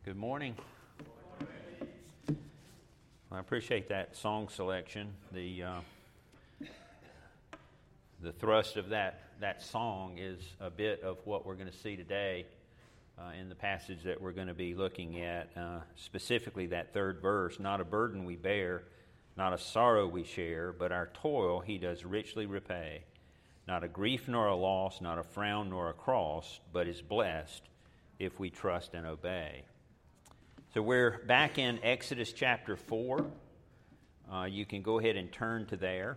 Good morning. I appreciate that song selection. The thrust of that song is a bit of what we're going to see today in the passage that we're going to be looking at, specifically that third verse. Not a burden we bear, not a sorrow we share, but our toil he does richly repay. Not a grief nor a loss, not a frown nor a cross, but is blessed if we trust and obey. So we're back in Exodus chapter 4. You can go ahead and turn to there.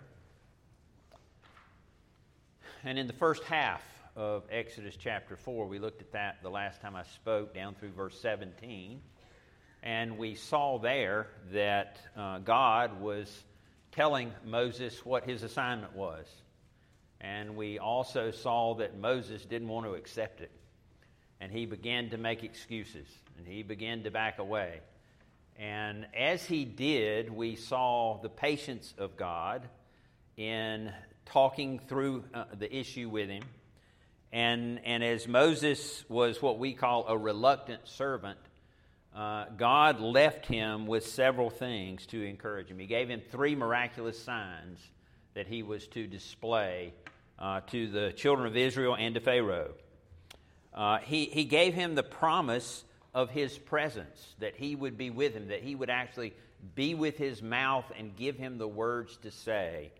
And in the first half of Exodus chapter 4, we looked at that the last time I spoke, down through verse 17. And we saw there that God was telling Moses what his assignment was. And we also saw that Moses didn't want to accept it. And he began to make excuses, and he began to back away. And as he did, we saw the patience of God in talking through the issue with him. And as Moses was what we call a reluctant servant, God left him with several things to encourage him. He gave him 3 miraculous signs that he was to display to the children of Israel and to Pharaoh. He gave him the promise of his presence, that he would be with him, that he would actually be with his mouth and give him the words to say.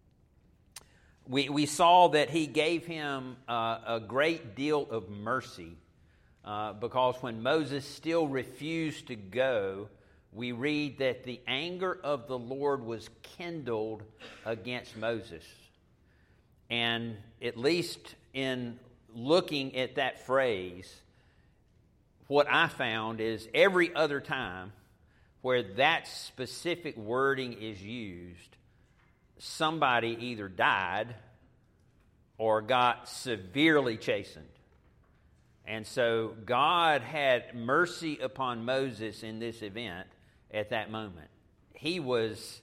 We saw that he gave him a great deal of mercy because when Moses still refused to go, we read that the anger of the Lord was kindled against Moses. And at least in looking at that phrase, what I found is every other time where that specific wording is used, somebody either died or got severely chastened. And so God had mercy upon Moses in this event at that moment. He was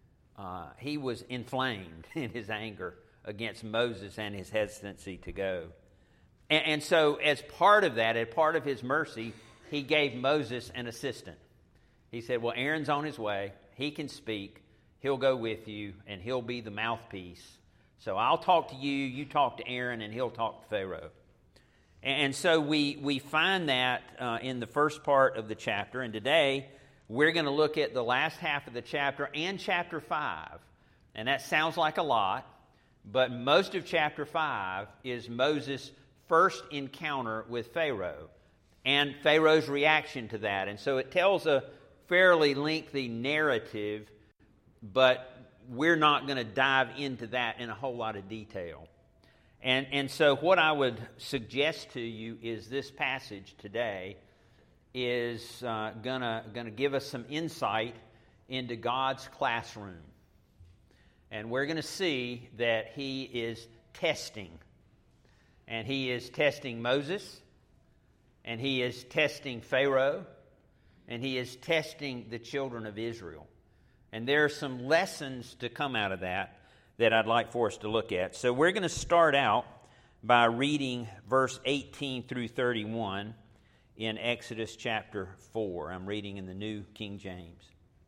inflamed in his anger against Moses and his hesitancy to go. And so as part of that, as part of his mercy, he gave Moses an assistant. He said, well, Aaron's on his way. He can speak. He'll go with you, and he'll be the mouthpiece. So I'll talk to you, you talk to Aaron, and he'll talk to Pharaoh. And so we find that in the first part of the chapter. And today, we're going to look at the last half of the chapter and chapter 5. And that sounds like a lot, but most of chapter 5 is Moses' first encounter with Pharaoh and Pharaoh's reaction to that. And so it tells a fairly lengthy narrative, but we're not going to dive into that in a whole lot of detail. And so what I would suggest to you is this passage today is gonna give us some insight into God's classroom. And we're going to see that he is testing. And he is testing Moses, and he is testing Pharaoh, and he is testing the children of Israel. And there are some lessons to come out of that I'd like for us to look at. So we're going to start out by reading verse 18 through 31 in Exodus chapter 4. I'm reading in the New King James.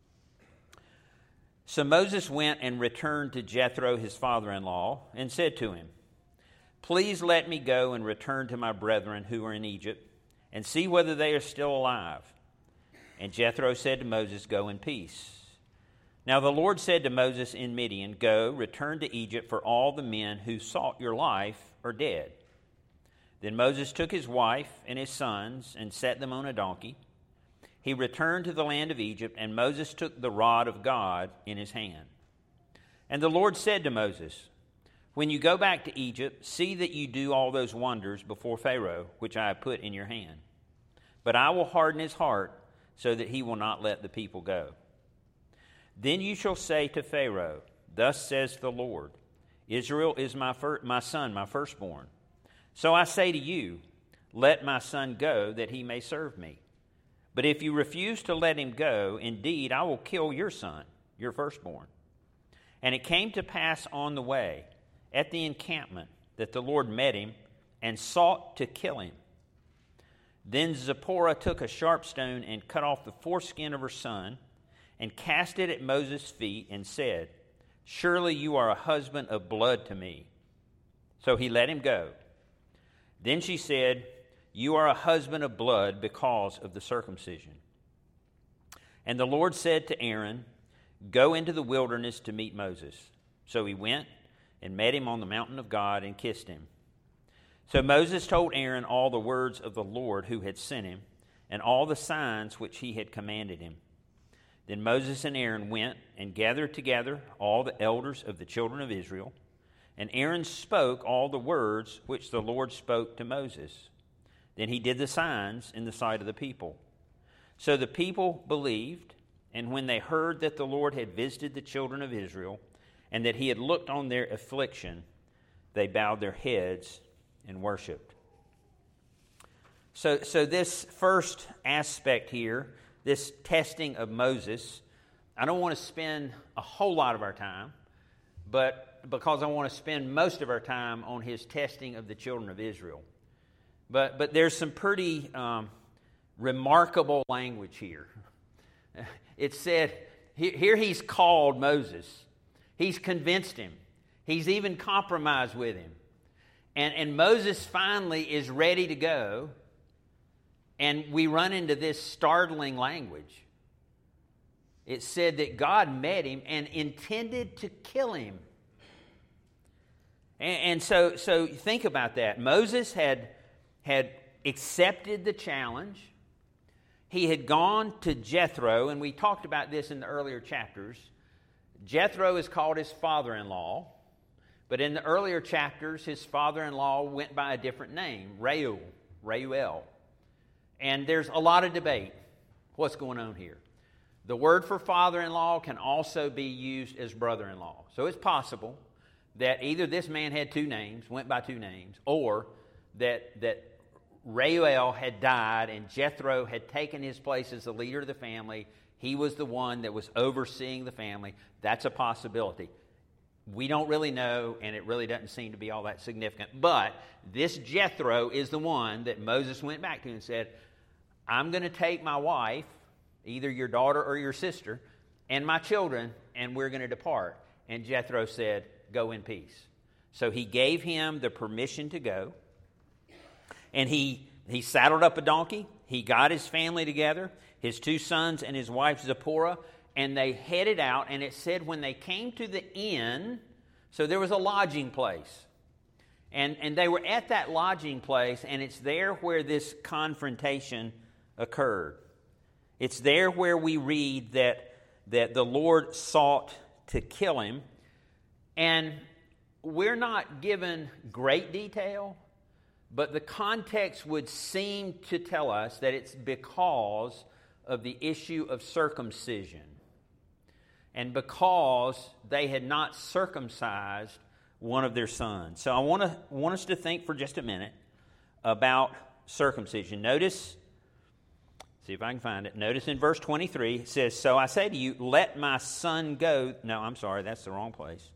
So Moses went and returned to Jethro, his father-in-law, and said to him, please let me go and return to my brethren who are in Egypt and see whether they are still alive. And Jethro said to Moses, go in peace. Now the Lord said to Moses in Midian, go, return to Egypt, for all the men who sought your life are dead. Then Moses took his wife and his sons and set them on a donkey. He returned to the land of Egypt, and Moses took the rod of God in his hand. And the Lord said to Moses, when you go back to Egypt, see that you do all those wonders before Pharaoh, which I have put in your hand. But I will harden his heart so that he will not let the people go. Then you shall say to Pharaoh, thus says the Lord, Israel is my son, my firstborn. So I say to you, let my son go that he may serve me. But if you refuse to let him go, indeed I will kill your son, your firstborn. And it came to pass on the way, at the encampment, that the Lord met him and sought to kill him. Then Zipporah took a sharp stone and cut off the foreskin of her son and cast it at Moses' feet and said, "Surely you are a husband of blood to me." So he let him go. Then she said, "You are a husband of blood because of the circumcision." And the Lord said to Aaron, "Go into the wilderness to meet Moses." So he went and met him on the mountain of God and kissed him. So Moses told Aaron all the words of the Lord who had sent him and all the signs which he had commanded him. Then Moses and Aaron went and gathered together all the elders of the children of Israel, and Aaron spoke all the words which the Lord spoke to Moses. Then he did the signs in the sight of the people. So the people believed, and when they heard that the Lord had visited the children of Israel, and that he had looked on their affliction, they bowed their heads and worshipped. So this first aspect here, this testing of Moses, I don't want to spend a whole lot of our time, but because I want to spend most of our time on his testing of the children of Israel. But there's some pretty remarkable language here. It said, here he's called Moses. He's convinced him. He's even compromised with him. And Moses finally is ready to go. And we run into this startling language. It said that God met him and intended to kill him. And so think about that. Moses had accepted the challenge. He had gone to Jethro, and we talked about this in the earlier chapters. Jethro is called his father-in-law, but in the earlier chapters, his father-in-law went by a different name, Reuel. And there's a lot of debate. What's going on here? The word for father-in-law can also be used as brother-in-law. So it's possible that either this man had two names, went by two names, or that Reuel had died and Jethro had taken his place as the leader of the family. He was the one that was overseeing the family. That's a possibility. We don't really know, and it really doesn't seem to be all that significant. But this Jethro is the one that Moses went back to and said, "I'm going to take my wife, either your daughter or your sister, and my children, and we're going to depart." And Jethro said, "Go in peace." So he gave him the permission to go. And he saddled up a donkey. He got his family together, his two sons and his wife Zipporah, and they headed out. And it said when they came to the inn, so there was a lodging place. And they were at that lodging place, and it's there where this confrontation occurred. It's there where we read that the Lord sought to kill him. And we're not given great detail, but the context would seem to tell us that it's because of the issue of circumcision. And because they had not circumcised one of their sons. So I want us to think for just a minute about circumcision. Notice, see if I can find it. Notice in verse 23, it says, "So I say to you, let my son go." No, I'm sorry, that's the wrong place.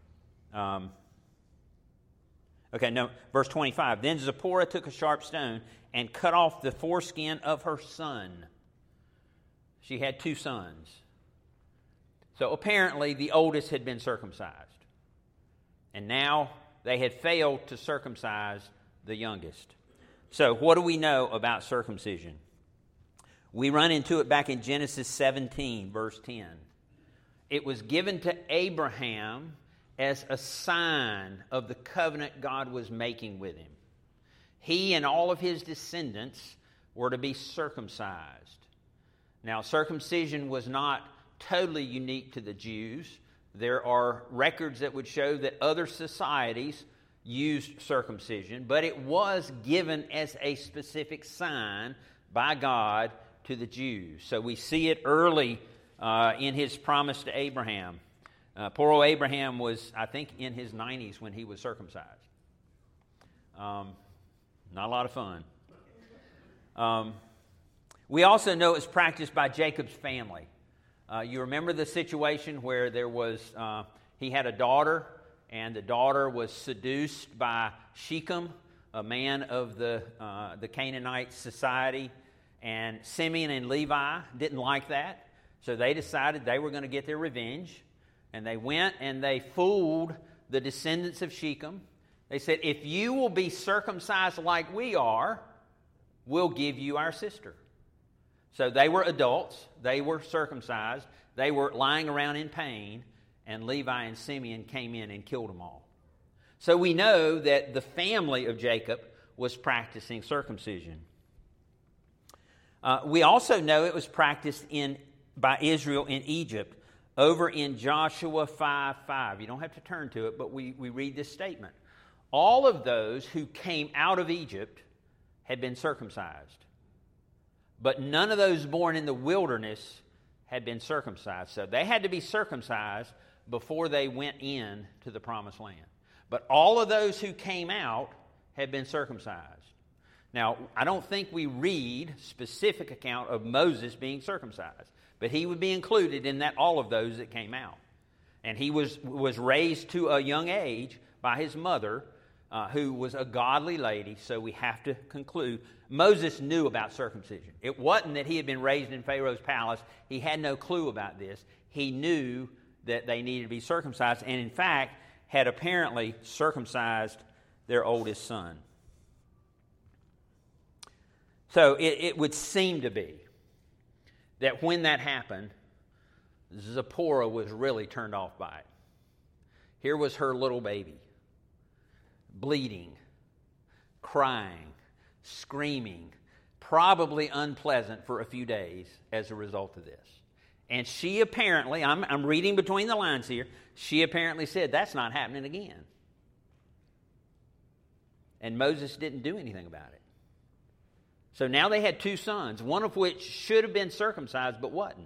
Verse 25. "Then Zipporah took a sharp stone and cut off the foreskin of her son." She had two sons. So apparently the oldest had been circumcised. And now they had failed to circumcise the youngest. So what do we know about circumcision? We run into it back in Genesis 17, verse 10. It was given to Abraham as a sign of the covenant God was making with him. He and all of his descendants were to be circumcised. Now, circumcision was not totally unique to the Jews. There are records that would show that other societies used circumcision, but it was given as a specific sign by God to the Jews. So we see it early in his promise to Abraham. Poor old Abraham was, I think, in his 90s when he was circumcised. Not a lot of fun. We also know it was practiced by Jacob's family. You remember the situation where there was, he had a daughter, and the daughter was seduced by Shechem, a man of the Canaanite society, and Simeon and Levi didn't like that, so they decided they were going to get their revenge, and they went and they fooled the descendants of Shechem. They said, if you will be circumcised like we are, we'll give you our sister. So they were adults, they were circumcised, they were lying around in pain, and Levi and Simeon came in and killed them all. So we know that the family of Jacob was practicing circumcision. We also know it was practiced by Israel in Egypt, over in Joshua 5:5. You don't have to turn to it, but we read this statement. All of those who came out of Egypt had been circumcised, but none of those born in the wilderness had been circumcised. So they had to be circumcised before they went in to the promised land. But all of those who came out had been circumcised. Now, I don't think we read specific account of Moses being circumcised, but he would be included in that, all of those that came out. And he was raised to a young age by his mother, who was a godly lady, so we have to conclude Moses knew about circumcision. It wasn't that he had been raised in Pharaoh's palace. He had no clue about this. He knew that they needed to be circumcised, and in fact, had apparently circumcised their oldest son. So it would seem to be that when that happened, Zipporah was really turned off by it. Here was her little baby, bleeding, crying, screaming, probably unpleasant for a few days as a result of this. And she apparently, I'm reading between the lines here, she apparently said, that's not happening again. And Moses didn't do anything about it. So now they had two sons, one of which should have been circumcised but wasn't.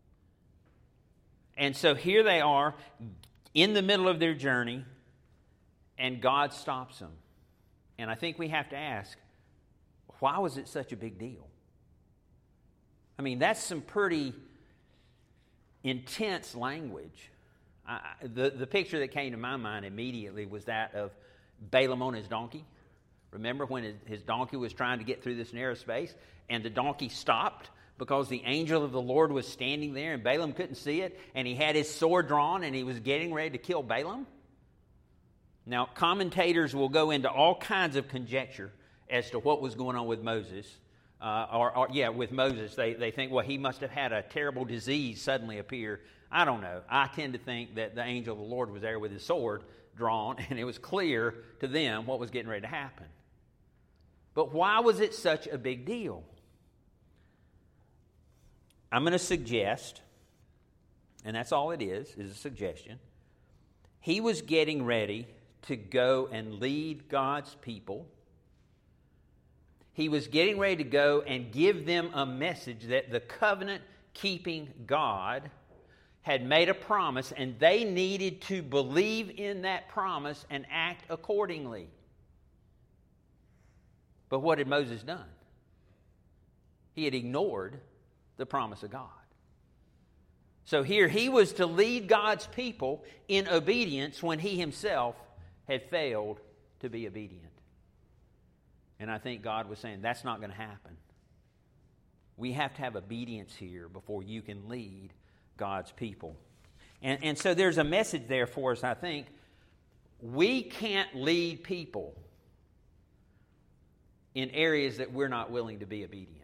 And so here they are in the middle of their journey, and God stops them. And I think we have to ask, why was it such a big deal? I mean, that's some pretty intense language. The picture that came to my mind immediately was that of Balaam on his donkey. Remember when his donkey was trying to get through this narrow space, and the donkey stopped because the angel of the Lord was standing there, and Balaam couldn't see it, and he had his sword drawn, and he was getting ready to kill Balaam? Now, commentators will go into all kinds of conjecture as to what was going on with Moses. With Moses, they think, well, he must have had a terrible disease suddenly appear. I don't know. I tend to think that the angel of the Lord was there with his sword drawn, and it was clear to them what was getting ready to happen. But why was it such a big deal? I'm going to suggest, and that's all it is a suggestion. He was getting ready to go and lead God's people. He was getting ready to go and give them a message that the covenant-keeping God had made a promise, and they needed to believe in that promise and act accordingly. But what had Moses done? He had ignored the promise of God. So here he was to lead God's people in obedience when he himself had failed to be obedient. And I think God was saying, that's not going to happen. We have to have obedience here before you can lead God's people. And so there's a message there for us, I think. We can't lead people in areas that we're not willing to be obedient.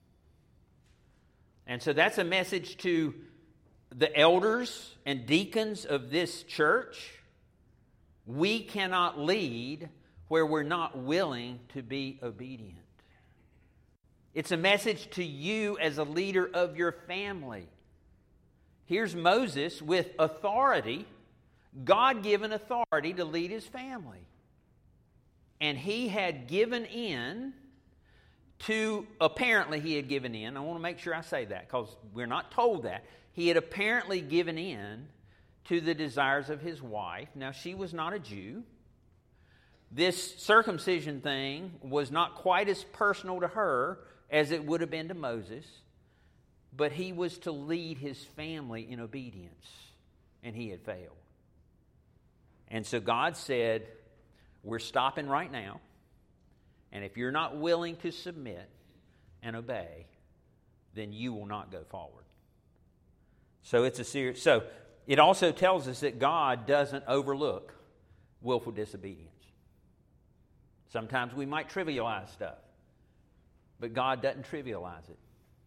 And so that's a message to the elders and deacons of this church. We cannot lead where we're not willing to be obedient. It's a message to you as a leader of your family. Here's Moses with authority, God-given authority to lead his family. And he had given in to, apparently he had given in. I want to make sure I say that because we're not told that. He had apparently given in to the desires of his wife. Now, she was not a Jew. This circumcision thing was not quite as personal to her as it would have been to Moses, but he was to lead his family in obedience, and he had failed. And so God said, we're stopping right now. And if you're not willing to submit and obey, then you will not go forward. So it's a serious. So it also tells us that God doesn't overlook willful disobedience. Sometimes we might trivialize stuff, but God doesn't trivialize it.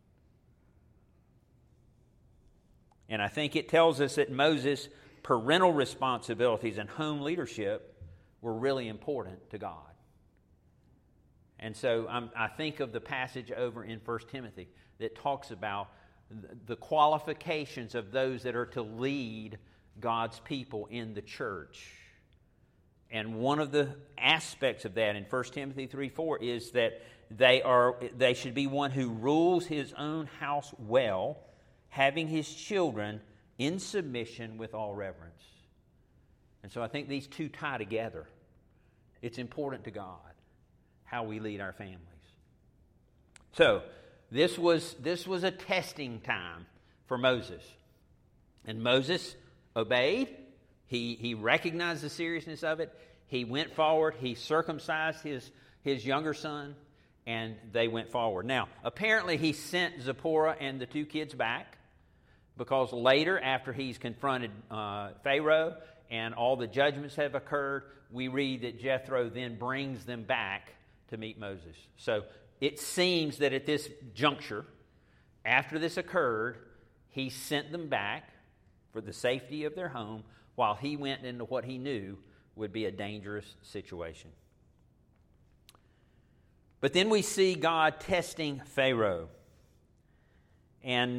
And I think it tells us that Moses' parental responsibilities and home leadership were really important to God. And so I think of the passage over in 1 Timothy that talks about the qualifications of those that are to lead God's people in the church. And one of the aspects of that in 1 Timothy 3:4 is that they should be one who rules his own house well, having his children in submission with all reverence. And so I think these two tie together. It's important to God how we lead our families. So this was a testing time for Moses. And Moses obeyed. He recognized the seriousness of it. He went forward. He circumcised his younger son, and they went forward. Now, apparently he sent Zipporah and the two kids back, because later, after he's confronted Pharaoh and all the judgments have occurred, we read that Jethro then brings them back to meet Moses. So it seems that at this juncture, after this occurred, he sent them back for the safety of their home while he went into what he knew would be a dangerous situation. But then we see God testing Pharaoh. And,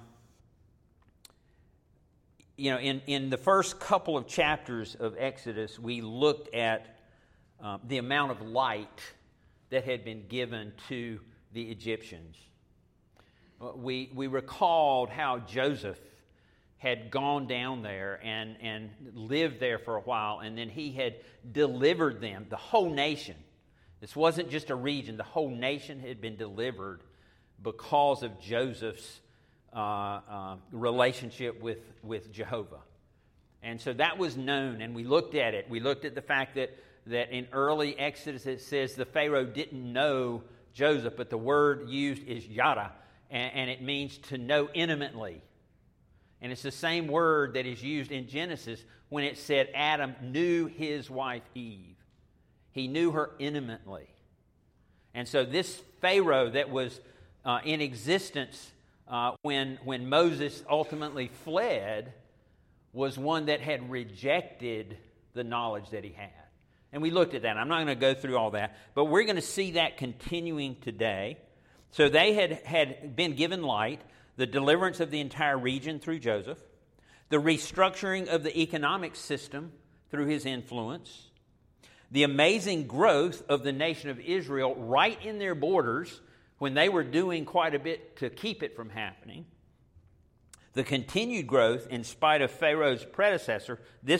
in the first couple of chapters of Exodus, we looked at the amount of light that had been given to the Egyptians. We recalled how Joseph had gone down there and lived there for a while, and then he had delivered them, the whole nation. This wasn't just a region. The whole nation had been delivered because of Joseph's relationship with Jehovah. And so that was known, and we looked at it. We looked at the fact that in early Exodus it says the Pharaoh didn't know Joseph, but the word used is yada, and it means to know intimately. And it's the same word that is used in Genesis when it said Adam knew his wife Eve. He knew her intimately. And so this Pharaoh that was in existence when Moses ultimately fled was one that had rejected the knowledge that he had. And we looked at that. I'm not going to go through all that, but we're going to see that continuing today. So they had been given light, the deliverance of the entire region through Joseph, the restructuring of the economic system through his influence, the amazing growth of the nation of Israel right in their borders when they were doing quite a bit to keep it from happening, the continued growth in spite of Pharaoh's predecessor,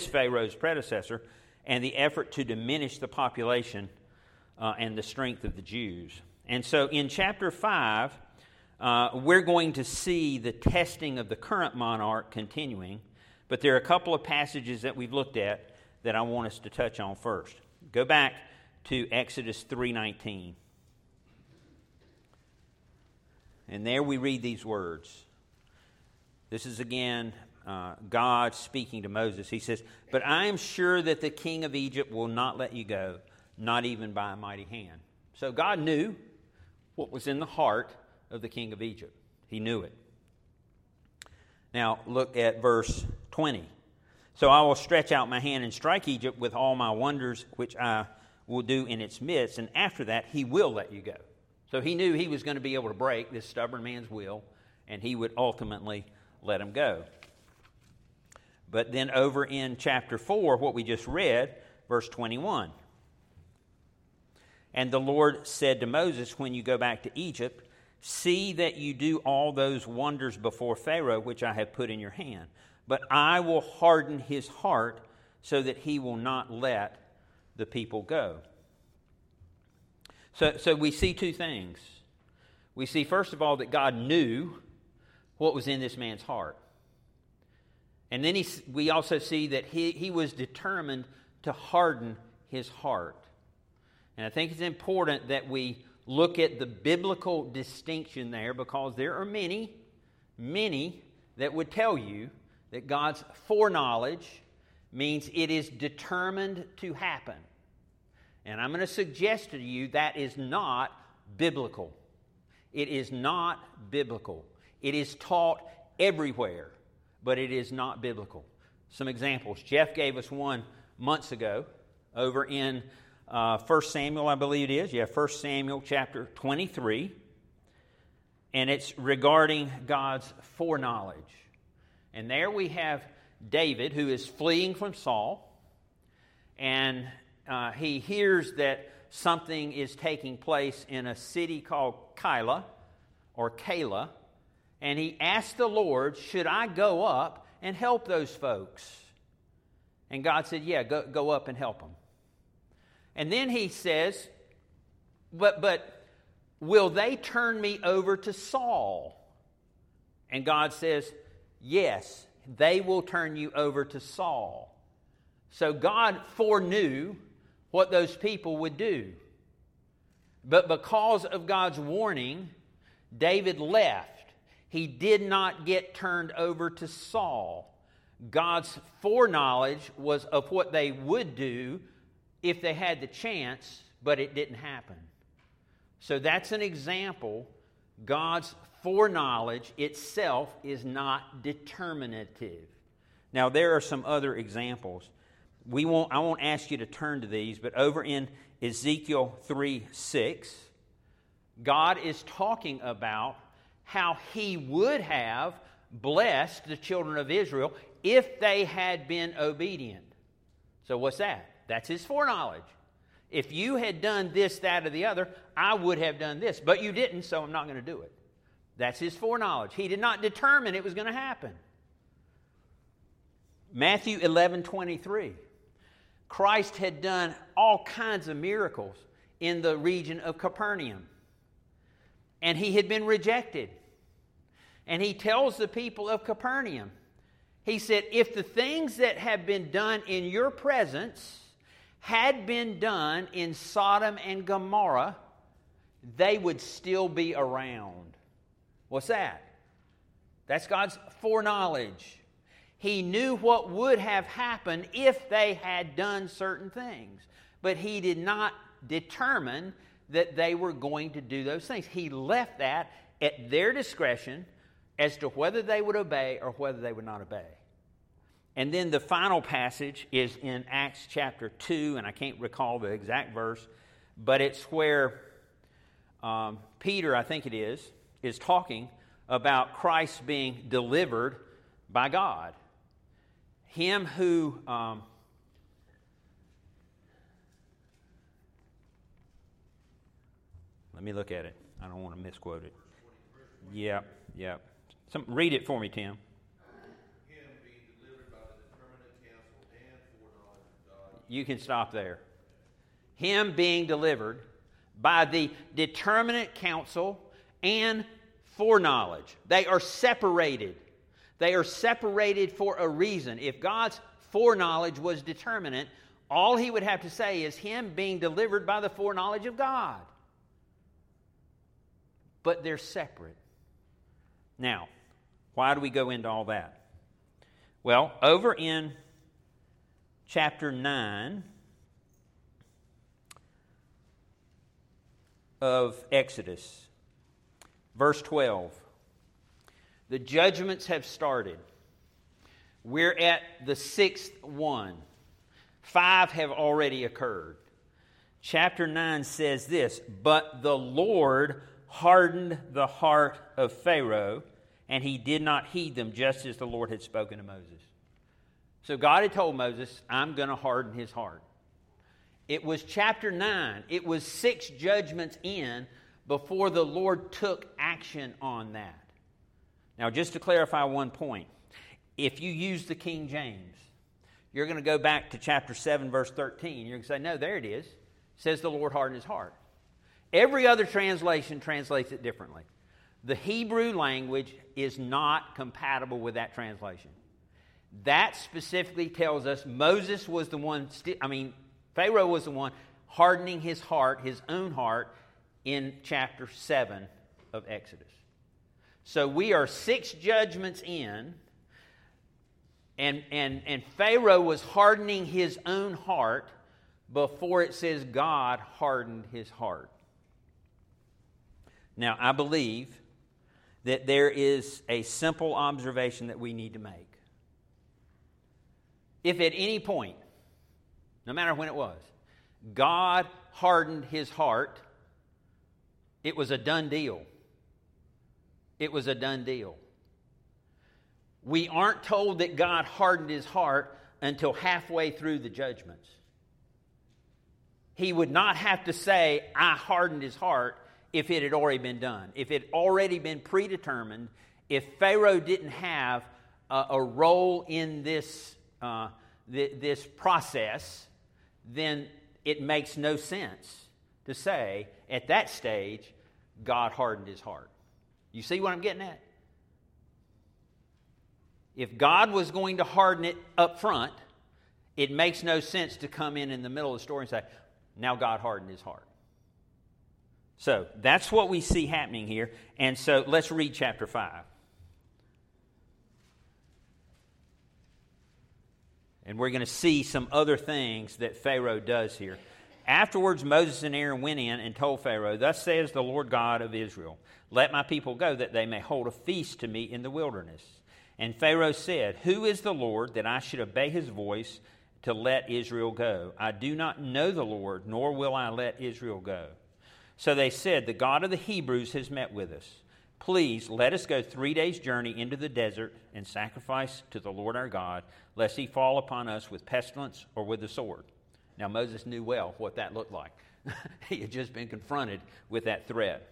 and the effort to diminish the population and the strength of the Jews. And so in chapter 5, we're going to see the testing of the current monarch continuing, but there are a couple of passages that we've looked at that I want us to touch on first. Go back to Exodus 3:19. And there we read these words. This is again God speaking to Moses. He says, "But I am sure that the king of Egypt will not let you go, not even by a mighty hand." So God knew what was in the heart of the king of Egypt. He knew it. Now look at verse 20. "So I will stretch out my hand and strike Egypt with all my wonders, which I will do in its midst, and after that he will let you go." So he knew he was going to be able to break this stubborn man's will, and he would ultimately let him go. But then over in chapter 4, what we just read, verse 21. "And the Lord said to Moses, when you go back to Egypt, see that you do all those wonders before Pharaoh, which I have put in your hand. But I will harden his heart so that he will not let the people go." So we see two things. We see, first of all, that God knew what was in this man's heart. And then we also see that he was determined to harden his heart. And I think it's important that we look at the biblical distinction there, because there are many that would tell you that God's foreknowledge means it is determined to happen. And I'm going to suggest to you that is not biblical. It is not biblical. It is taught everywhere, but it is not biblical. Some examples. Jeff gave us one months ago over in 1 Samuel, I believe it is. 1 Samuel chapter 23. And it's regarding God's foreknowledge. And there we have David, who is fleeing from Saul. And he hears that something is taking place in a city called Keilah. And he asks the Lord, should I go up and help those folks? And God said, yeah, go up and help them. And then he says, but will they turn me over to Saul? And God says, yes, they will turn you over to Saul. So God foreknew what those people would do. But because of God's warning, David left. He did not get turned over to Saul. God's foreknowledge was of what they would do if they had the chance, but it didn't happen. So that's an example. God's foreknowledge itself is not determinative. Now, there are some other examples. I won't ask you to turn to these, but over in Ezekiel 3:6, God is talking about how He would have blessed the children of Israel if they had been obedient. So what's that? That's His foreknowledge. If you had done this, that, or the other, I would have done this. But you didn't, so I'm not going to do it. That's His foreknowledge. He did not determine it was going to happen. Matthew 11:23. Christ had done all kinds of miracles in the region of Capernaum. And He had been rejected. And He tells the people of Capernaum, He said, if the things that have been done in your presence had been done in Sodom and Gomorrah, they would still be around. What's that? That's God's foreknowledge. He knew what would have happened if they had done certain things. But He did not determine that they were going to do those things. He left that at their discretion as to whether they would obey or whether they would not obey. And then the final passage is in Acts chapter 2, and I can't recall the exact verse, but it's where Peter, I think it is talking about Christ being delivered by God. Him who... let me look at it. I don't want to misquote it. Yeah. Read it for me, Tim. You can stop there. Him being delivered by the determinate counsel and foreknowledge. They are separated. They are separated for a reason. If God's foreknowledge was determinate, all He would have to say is Him being delivered by the foreknowledge of God. But they're separate. Now, why do we go into all that? Well, over in chapter 9 of Exodus, verse 12. The judgments have started. We're at the 6th one. 5 have already occurred. Chapter 9 says this, but the Lord hardened the heart of Pharaoh, and he did not heed them, just as the Lord had spoken to Moses. So God had told Moses, I'm going to harden his heart. It was chapter 9. It was 6 judgments in before the Lord took action on that. Now, just to clarify one point, if you use the King James, you're going to go back to chapter 7, verse 13. You're going to say, no, there it is. It says the Lord hardened his heart. Every other translation translates it differently. The Hebrew language is not compatible with that translation. That specifically tells us Moses was the one, Pharaoh was the one hardening his heart, his own heart, in chapter 7 of Exodus. So we are 6 judgments in, and Pharaoh was hardening his own heart before it says God hardened his heart. Now, I believe that there is a simple observation that we need to make. If at any point, no matter when it was, God hardened his heart, it was a done deal. It was a done deal. We aren't told that God hardened his heart until halfway through the judgments. He would not have to say, I hardened his heart, if it had already been done. If it had already been predetermined, if Pharaoh didn't have a role in this process, then it makes no sense to say, at that stage, God hardened his heart. You see what I'm getting at? If God was going to harden it up front, it makes no sense to come in the middle of the story and say, now God hardened his heart. So that's what we see happening here. And so let's read chapter 5. And we're going to see some other things that Pharaoh does here. Afterwards, Moses and Aaron went in and told Pharaoh, Thus says the Lord God of Israel, Let my people go, that they may hold a feast to me in the wilderness. And Pharaoh said, Who is the Lord, that I should obey his voice to let Israel go? I do not know the Lord, nor will I let Israel go. So they said, The God of the Hebrews has met with us. Please let us go 3 days' journey into the desert and sacrifice to the Lord our God, lest he fall upon us with pestilence or with the sword. Now Moses knew well what that looked like. He had just been confronted with that threat.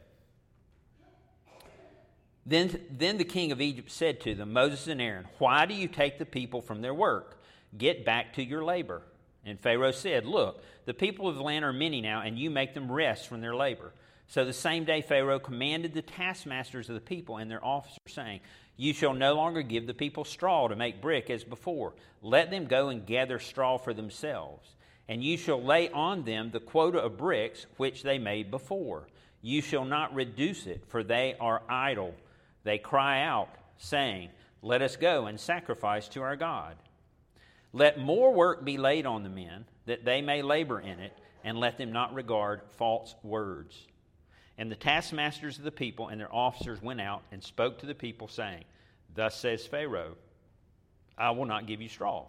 Then the king of Egypt said to them, Moses and Aaron, Why do you take the people from their work? Get back to your labor. And Pharaoh said, Look, the people of the land are many now, and you make them rest from their labor. So the same day Pharaoh commanded the taskmasters of the people and their officers, saying, You shall no longer give the people straw to make brick as before. Let them go and gather straw for themselves. And you shall lay on them the quota of bricks which they made before. You shall not reduce it, for they are idle. They cry out, saying, Let us go and sacrifice to our God. Let more work be laid on the men, that they may labor in it, and let them not regard false words. And the taskmasters of the people and their officers went out and spoke to the people, saying, Thus says Pharaoh, I will not give you straw.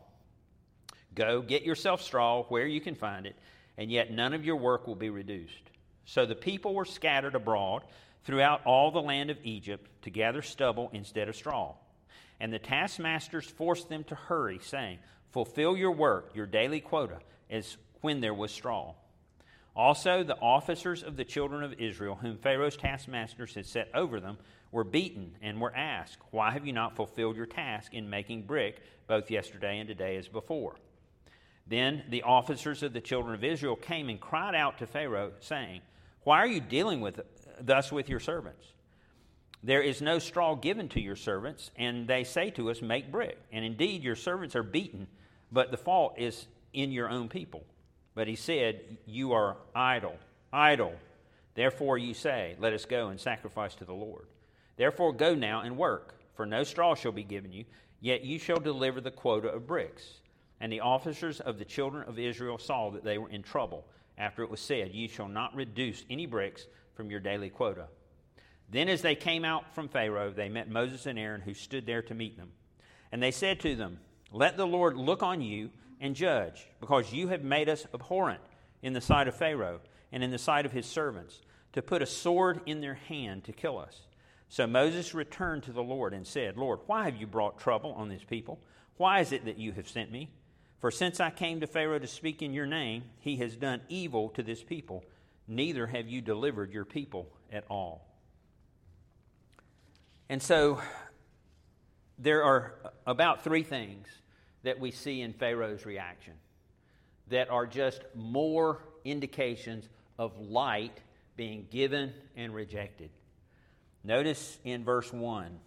Go, get yourself straw where you can find it, and yet none of your work will be reduced. So the people were scattered abroad throughout all the land of Egypt to gather stubble instead of straw. And the taskmasters forced them to hurry, saying, Fulfill your work, your daily quota, as when there was straw. Also the officers of the children of Israel, whom Pharaoh's taskmasters had set over them, were beaten and were asked, Why have you not fulfilled your task in making brick, both yesterday and today as before? Then the officers of the children of Israel came and cried out to Pharaoh, saying, Why are you dealing thus with your servants? There is no straw given to your servants, and they say to us, Make brick. And indeed your servants are beaten, but the fault is in your own people. But he said, You are idle, idle. Therefore you say, Let us go and sacrifice to the Lord. Therefore go now and work, for no straw shall be given you, yet you shall deliver the quota of bricks. And the officers of the children of Israel saw that they were in trouble, after it was said, You shall not reduce any bricks from your daily quota. Then as they came out from Pharaoh, they met Moses and Aaron, who stood there to meet them. And they said to them, Let the Lord look on you and judge, because you have made us abhorrent in the sight of Pharaoh and in the sight of his servants, to put a sword in their hand to kill us. So Moses returned to the Lord and said, Lord, why have you brought trouble on this people? Why is it that you have sent me? For since I came to Pharaoh to speak in your name, he has done evil to this people. Neither have you delivered your people at all. And so there are about 3 things that we see in Pharaoh's reaction that are just more indications of light being given and rejected. Notice in verse 1.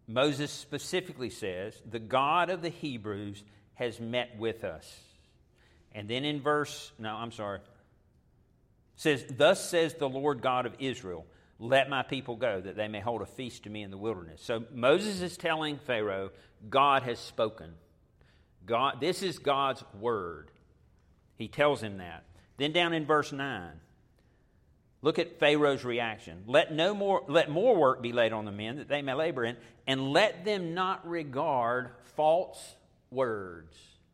Moses specifically says, the God of the Hebrews has met with us. And then in says, thus says the Lord God of Israel, let my people go, that they may hold a feast to me in the wilderness. So Moses is telling Pharaoh, God has spoken. This is God's word. He tells him that. Then down in verse 9, look at Pharaoh's reaction. Let more work be laid on the men that they may labor in, and let them not regard false words.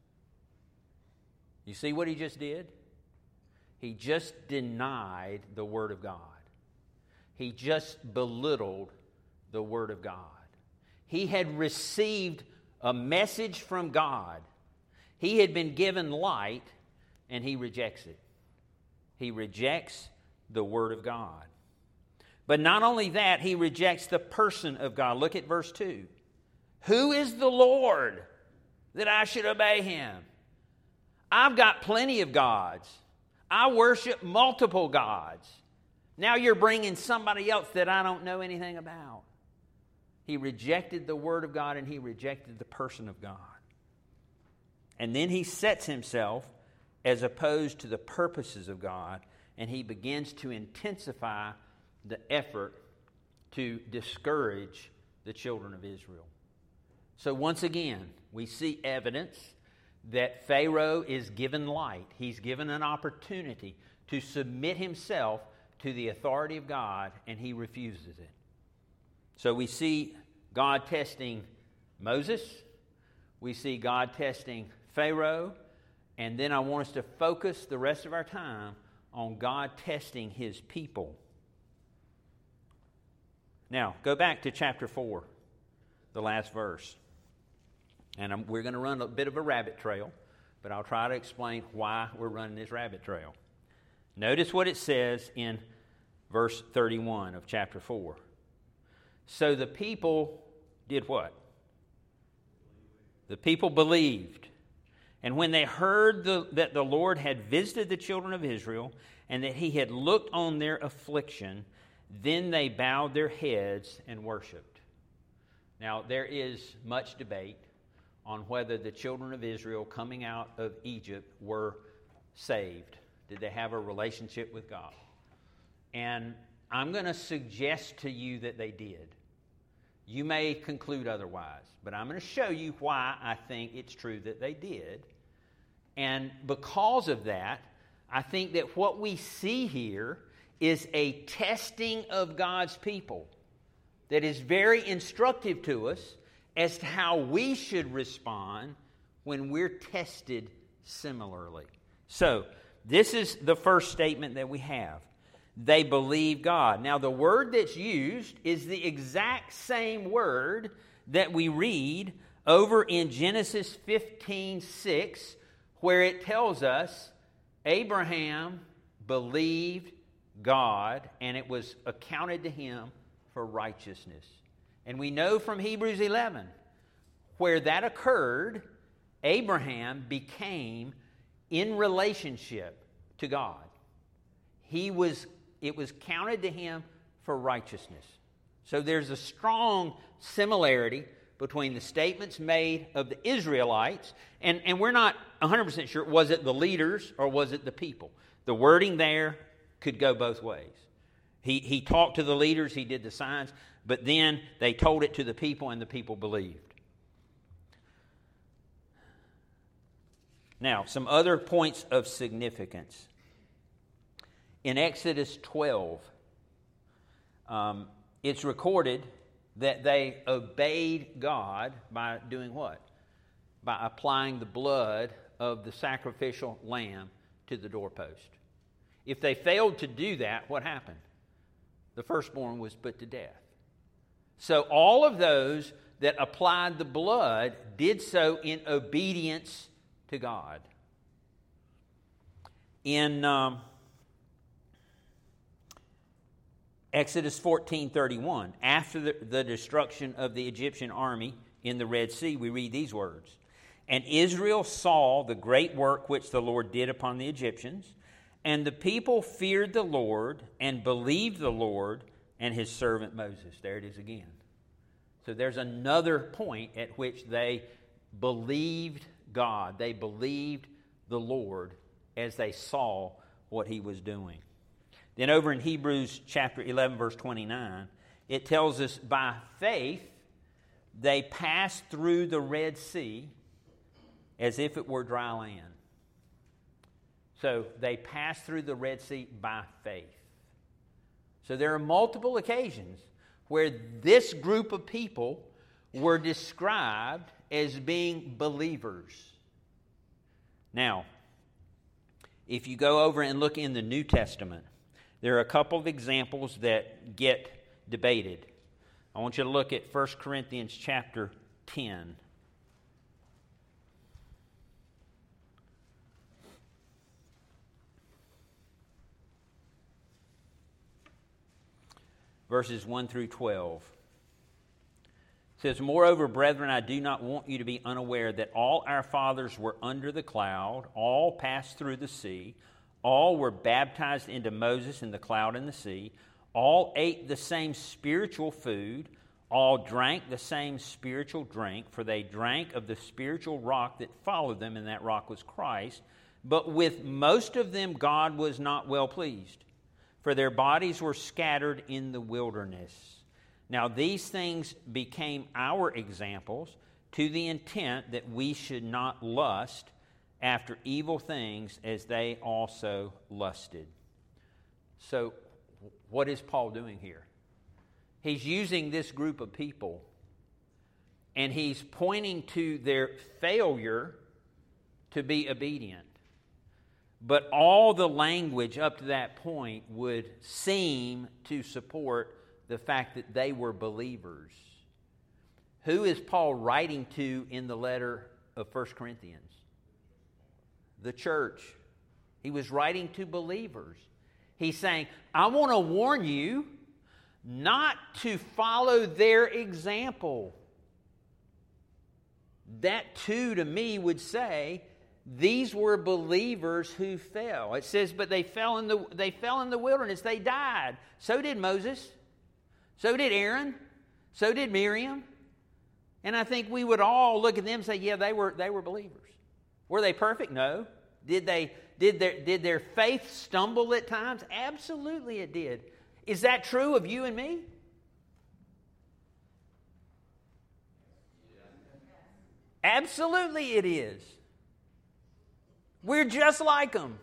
You see what he just did? He just denied the word of God. He just belittled the word of God. He had received a message from God. He had been given light, and he rejects it. He rejects the word of God. But not only that, he rejects the person of God. Look at verse 2. Who is the Lord that I should obey him? I've got plenty of gods. I worship multiple gods. Now you're bringing somebody else that I don't know anything about. He rejected the word of God, and he rejected the person of God. And then he sets himself as opposed to the purposes of God, and he begins to intensify the effort to discourage the children of Israel. So once again, we see evidence that Pharaoh is given light. He's given an opportunity to submit himself to the authority of God, and he refuses it. So we see God testing Moses. We see God testing Pharaoh. And then I want us to focus the rest of our time on God testing his people. Now, go back to chapter 4, the last verse. And we're going to run a bit of a rabbit trail, but I'll try to explain why we're running this rabbit trail. Notice what it says in verse 31 of chapter 4. So the people did what? The people believed. And when they heard that the Lord had visited the children of Israel and that he had looked on their affliction, then they bowed their heads and worshiped. Now, there is much debate on whether the children of Israel coming out of Egypt were saved. Did they have a relationship with God? And I'm going to suggest to you that they did. You may conclude otherwise, but I'm going to show you why I think it's true that they did. And because of that, I think that what we see here is a testing of God's people that is very instructive to us as to how we should respond when we're tested similarly. So, this is the first statement that we have. They believe God. Now, the word that's used is the exact same word that we read over in Genesis 15:6, where it tells us Abraham believed God, and it was accounted to him for righteousness. And we know from Hebrews 11, where that occurred, Abraham became in relationship to God. It was counted to him for righteousness. So there's a strong similarity between the statements made of the Israelites, and we're not 100% sure, was it the leaders or was it the people? The wording there could go both ways. He talked to the leaders, he did the signs, but then they told it to the people, and the people believed. Now, some other points of significance. In Exodus 12, it's recorded that they obeyed God by doing what? By applying the blood of the sacrificial lamb to the doorpost. If they failed to do that, what happened? The firstborn was put to death. So all of those that applied the blood did so in obedience to God. In Exodus 14:31, after the destruction of the Egyptian army in the Red Sea, we read these words. And Israel saw the great work which the Lord did upon the Egyptians, and the people feared the Lord and believed the Lord and his servant Moses. There it is again. So there's another point at which they believed God. They believed the Lord as they saw what he was doing. Then over in Hebrews chapter 11, verse 29, it tells us, by faith they passed through the Red Sea as if it were dry land. So they passed through the Red Sea by faith. So there are multiple occasions where this group of people were described as being believers. Now, if you go over and look in the New Testament, there are a couple of examples that get debated. I want you to look at 1 Corinthians chapter 10. Verses 1 through 12. It says, "Moreover, brethren, I do not want you to be unaware that all our fathers were under the cloud, all passed through the sea, all were baptized into Moses in the cloud and the sea, all ate the same spiritual food, all drank the same spiritual drink, for they drank of the spiritual rock that followed them, and that rock was Christ. But with most of them God was not well pleased, for their bodies were scattered in the wilderness. Now these things became our examples, to the intent that we should not lust after evil things as they also lusted." So what is Paul doing here? He's using this group of people, and he's pointing to their failure to be obedient. But all the language up to that point would seem to support the fact that they were believers. Who is Paul writing to in the letter of 1 Corinthians? The church. He was writing to believers. He's saying, I want to warn you not to follow their example. That too, to me, would say these were believers who fell. It says, but they fell in the wilderness. They died. So did Moses. So did Aaron. So did Miriam. And I think we would all look at them and say, yeah, they were believers. Were they perfect? No. Did their faith stumble at times? Absolutely it did. Is that true of you and me? Absolutely it is. We're just like them.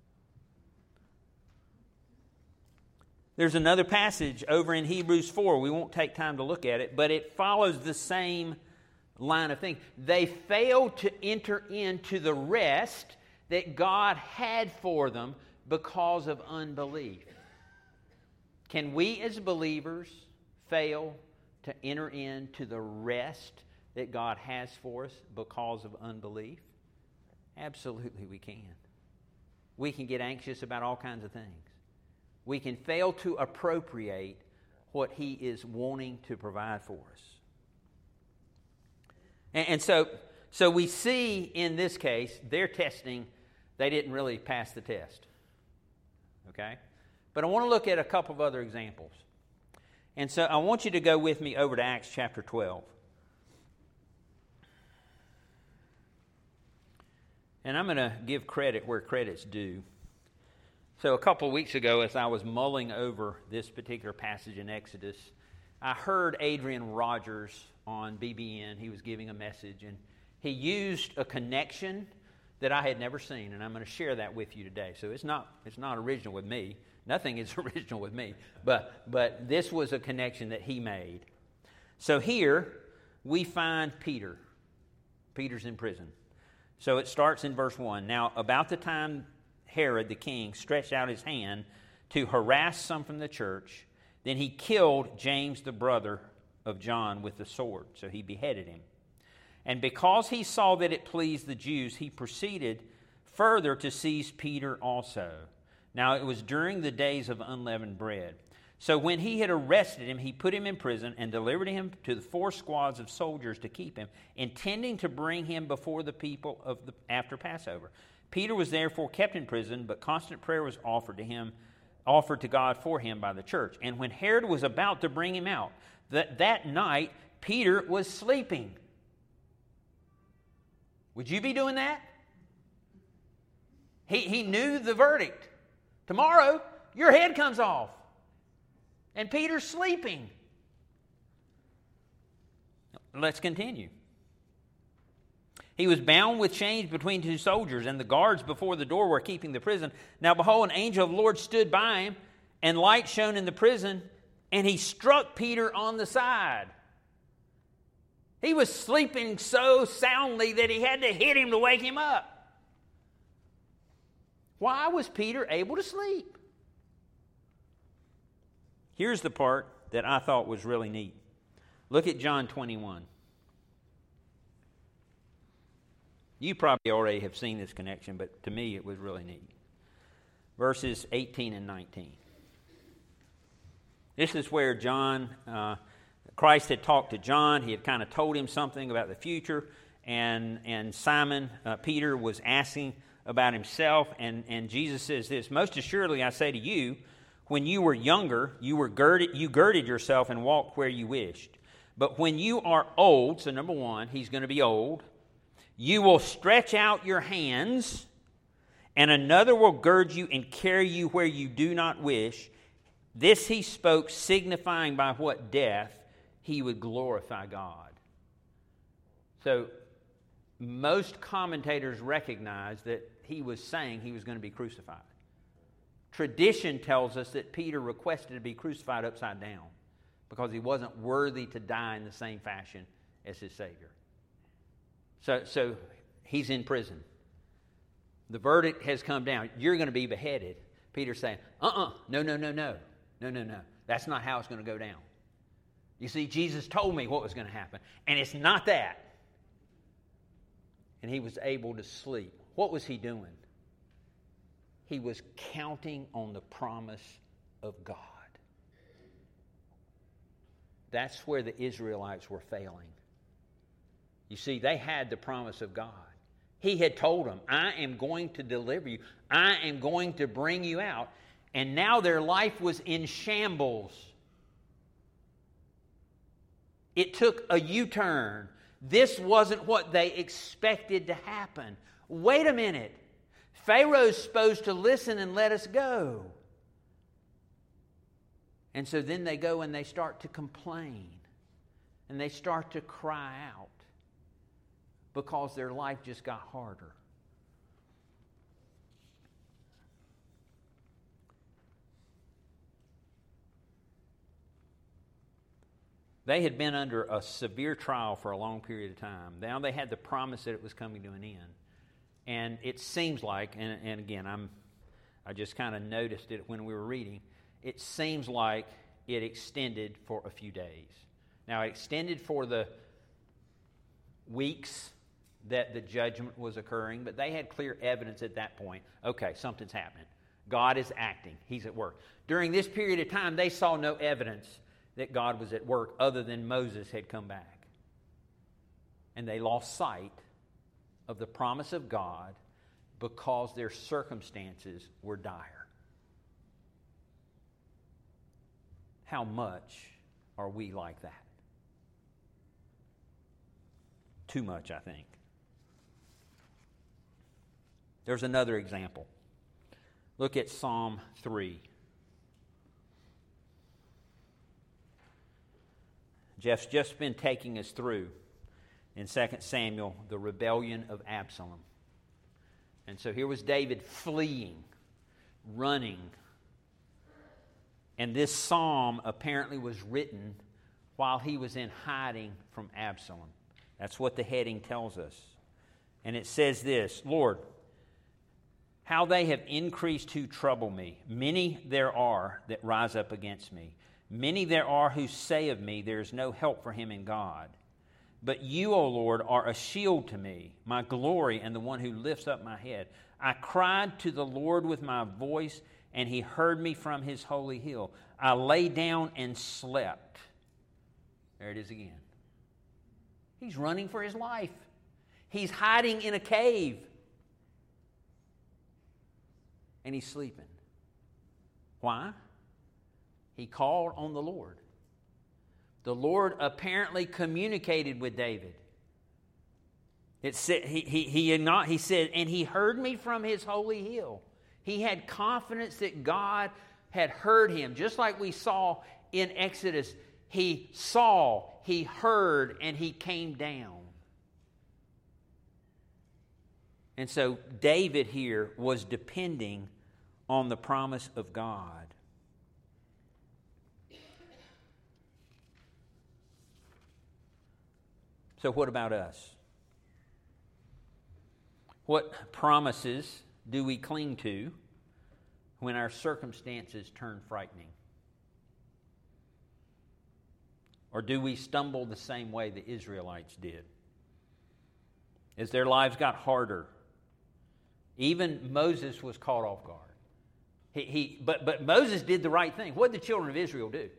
There's another passage over in Hebrews 4. We won't take time to look at it, but it follows the same line of thinking. They failed to enter into the rest that God had for them because of unbelief. Can we as believers fail to enter into the rest that God has for us because of unbelief? Absolutely we can. We can get anxious about all kinds of things. We can fail to appropriate what He is wanting to provide for us. And so we see in this case, their testing, they didn't really pass the test. Okay? But I want to look at a couple of other examples. And so I want you to go with me over to Acts chapter 12. And I'm going to give credit where credit's due. So a couple of weeks ago, as I was mulling over this particular passage in Exodus, I heard Adrian Rogers on BBN. He was giving a message, and he used a connection that I had never seen, and I'm going to share that with you today. So it's not original with me. Nothing is original with me, but this was a connection that he made. So here we find Peter. Peter's in prison. So it starts in verse 1. Now, about the time Herod the king stretched out his hand to harass some from the church, then he killed James the brother of John with the sword. So he beheaded him. And because he saw that it pleased the Jews, he proceeded further to seize Peter also. Now it was during the days of unleavened bread. So when he had arrested him, he put him in prison and delivered him to the 4 squads of soldiers to keep him, intending to bring him before the people after Passover. Peter was therefore kept in prison, but constant prayer was offered to God for him by the church. And when Herod was about to bring him out, that night Peter was sleeping. Would you be doing that? He knew the verdict. Tomorrow, your head comes off. And Peter's sleeping. Let's continue. He was bound with chains between two soldiers, and the guards before the door were keeping the prison. Now behold, an angel of the Lord stood by him, and light shone in the prison, and he struck Peter on the side. He was sleeping so soundly that he had to hit him to wake him up. Why was Peter able to sleep? Here's the part that I thought was really neat. Look at John 21. You probably already have seen this connection, but to me it was really neat. Verses 18 and 19. This is where Christ had talked to John. He had kind of told him something about the future, and Simon, Peter, was asking about himself, and Jesus says this, "Most assuredly I say to you, when you were younger, you girded yourself and walked where you wished. But when you are old," so number one, he's going to be old, "you will stretch out your hands, and another will gird you and carry you where you do not wish." This he spoke, signifying by what death he would glorify God. So most commentators recognize that he was saying he was going to be crucified. Tradition tells us that Peter requested to be crucified upside down because he wasn't worthy to die in the same fashion as his Savior. So he's in prison. The verdict has come down. You're going to be beheaded. Peter's saying, no. That's not how it's going to go down. You see, Jesus told me what was going to happen, and it's not that. And he was able to sleep. What was he doing? He was counting on the promise of God. That's where the Israelites were failing. You see, they had the promise of God. He had told them, "I am going to deliver you. I am going to bring you out." And now their life was in shambles. It took a U-turn. This wasn't what they expected to happen. Wait a minute. Pharaoh's supposed to listen and let us go. And so then they go and they start to complain. And they start to cry out because their life just got harder. They had been under a severe trial for a long period of time. Now they had the promise that it was coming to an end. And it seems like, and again, I just kind of noticed it when we were reading, it seems like it extended for a few days. Now, it extended for the weeks that the judgment was occurring, but they had clear evidence at that point. Okay, something's happening. God is acting. He's at work. During this period of time, they saw no evidence that God was at work other than Moses had come back. And they lost sight of the promise of God because their circumstances were dire. How much are we like that? Too much, I think. There's another example. Look at Psalm 3. Jeff's just been taking us through, in 2 Samuel, the rebellion of Absalom. And so here was David fleeing, running. And this psalm apparently was written while he was in hiding from Absalom. That's what the heading tells us. And it says this, "Lord, how they have increased who trouble me. Many there are that rise up against me. Many there are who say of me, there is no help for him in God. But you, O Lord, are a shield to me, my glory, and the one who lifts up my head. I cried to the Lord with my voice, and he heard me from his holy hill. I lay down and slept." There it is again. He's running for his life. He's hiding in a cave. And he's sleeping. Why? He called on the Lord. the Lord apparently communicated with David. It said, he said, and he heard me from his holy hill. He had confidence that God had heard him. Just like we saw in Exodus, he saw, he heard, and he came down. And so David here was depending on the promise of God. So what about us? What promises do we cling to when our circumstances turn frightening? Or do we stumble the same way the Israelites did? As their lives got harder, even Moses was caught off guard. But Moses did the right thing. What did the children of Israel do?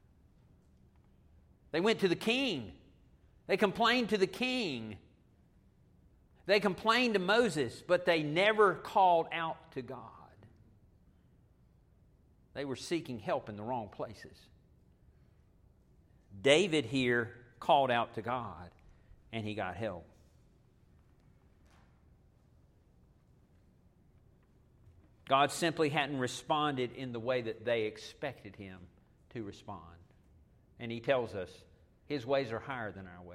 They went to the king. They complained to the king. They complained to Moses, but they never called out to God. They were seeking help in the wrong places. David here called out to God, and he got help. God simply hadn't responded in the way that they expected him to respond. And he tells us his ways are higher than our ways.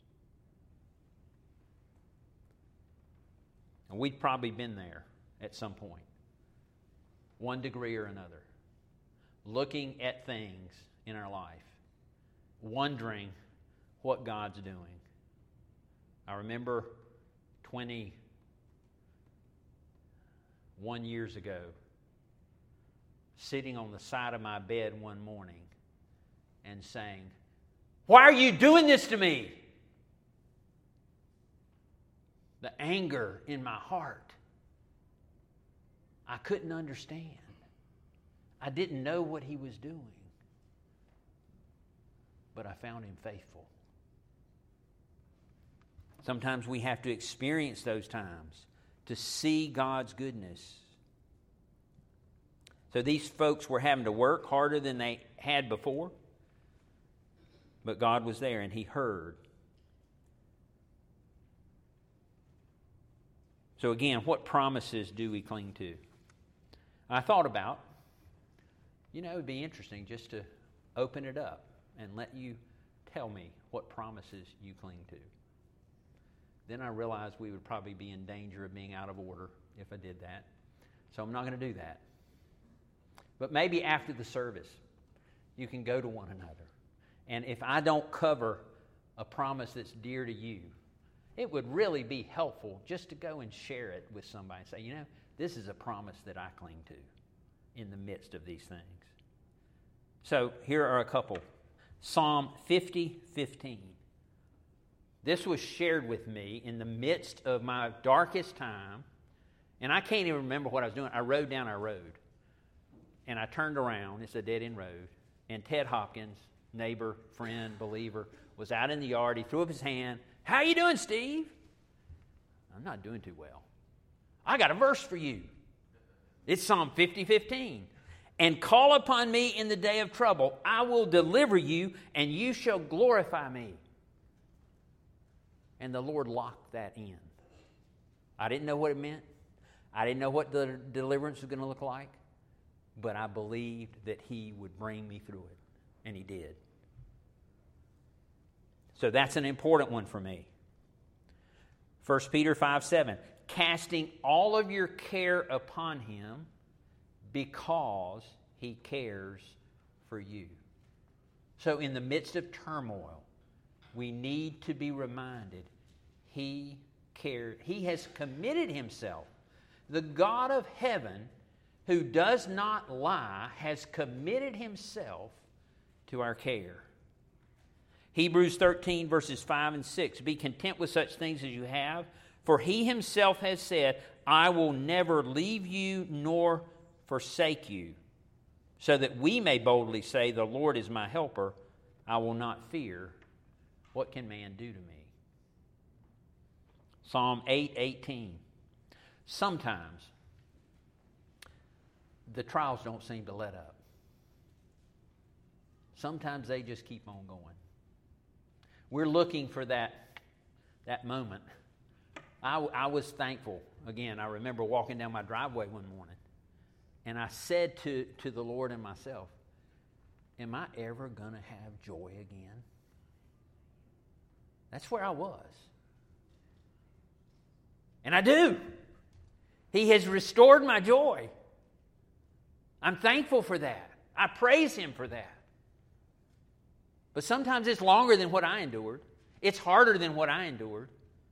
And we've probably been there at some point, one degree or another, looking at things in our life, wondering what God's doing. I remember 21 years ago, sitting on the side of my bed one morning and saying, "Why are you doing this to me?" The anger in my heart. I couldn't understand. I didn't know what he was doing. But I found him faithful. Sometimes we have to experience those times to see God's goodness. So these folks were having to work harder than they had before. But God was there and he heard. So again, what promises do we cling to? I thought about, it would be interesting just to open it up and let you tell me what promises you cling to. Then I realized we would probably be in danger of being out of order if I did that. So I'm not going to do that. But maybe after the service, you can go to one another. And if I don't cover a promise that's dear to you, it would really be helpful just to go and share it with somebody and say, this is a promise that I cling to in the midst of these things. So here are a couple. Psalm 50:15. This was shared with me in the midst of my darkest time, and I can't even remember what I was doing. I rode down our road, and I turned around. It's a dead-end road, and Ted Hopkins, neighbor, friend, believer, was out in the yard. He threw up his hand. "How you doing, Steve?" "I'm not doing too well." "I got a verse for you. It's Psalm 50:15. And call upon me in the day of trouble. I will deliver you, and you shall glorify me." And the Lord locked that in. I didn't know what it meant. I didn't know what the deliverance was going to look like. But I believed that he would bring me through it. And he did. So that's an important one for me. 1 Peter 5:7. Casting all of your care upon him because he cares for you. So in the midst of turmoil, we need to be reminded he cares. He has committed himself. The God of heaven, who does not lie, has committed himself to our care. Hebrews 13 verses 5 and 6. Be content with such things as you have, for he himself has said, I will never leave you nor forsake you, so that we may boldly say, the Lord is my helper. I will not fear. What can man do to me? Psalm 8:18. Sometimes the trials don't seem to let up. Sometimes they just keep on going. We're looking for that moment. I was thankful. Again, I remember walking down my driveway one morning, and I said to the Lord and myself, am I ever going to have joy again? That's where I was. And I do. He has restored my joy. I'm thankful for that. I praise Him for that. But sometimes it's longer than what I endured. It's harder than what I endured.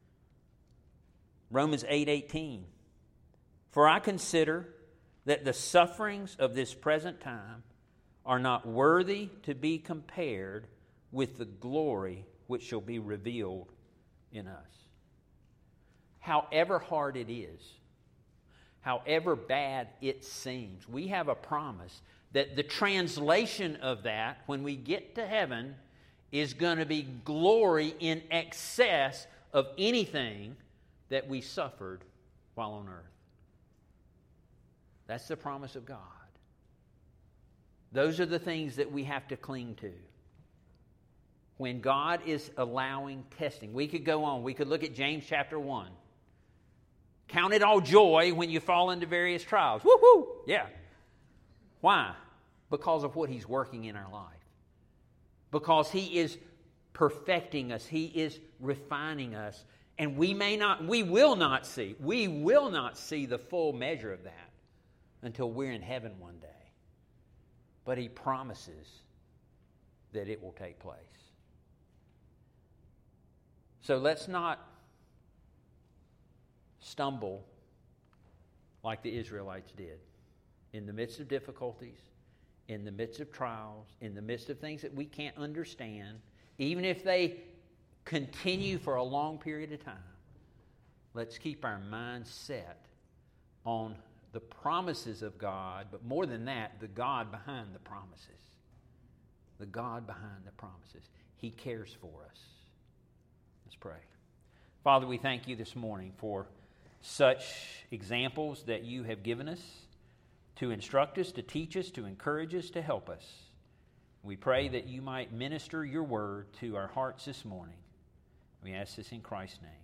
Romans 8:18. For I consider that the sufferings of this present time are not worthy to be compared with the glory which shall be revealed in us. However hard it is, however bad it seems, we have a promise that the translation of that, when we get to heaven, is going to be glory in excess of anything that we suffered while on earth. That's the promise of God. Those are the things that we have to cling to. When God is allowing testing, we could go on. We could look at James chapter 1. Count it all joy when you fall into various trials. Woo-hoo! Yeah. Why? Because of what He's working in our life. Because He is perfecting us. He is refining us. And we will not see the full measure of that until we're in heaven one day. But He promises that it will take place. So let's not stumble like the Israelites did. In the midst of difficulties, in the midst of trials, in the midst of things that we can't understand, even if they continue for a long period of time, let's keep our minds set on the promises of God, but more than that, the God behind the promises. The God behind the promises. He cares for us. Let's pray. Father, we thank You this morning for such examples that You have given us to instruct us, to teach us, to encourage us, to help us. We pray that You might minister Your word to our hearts this morning. We ask this in Christ's name.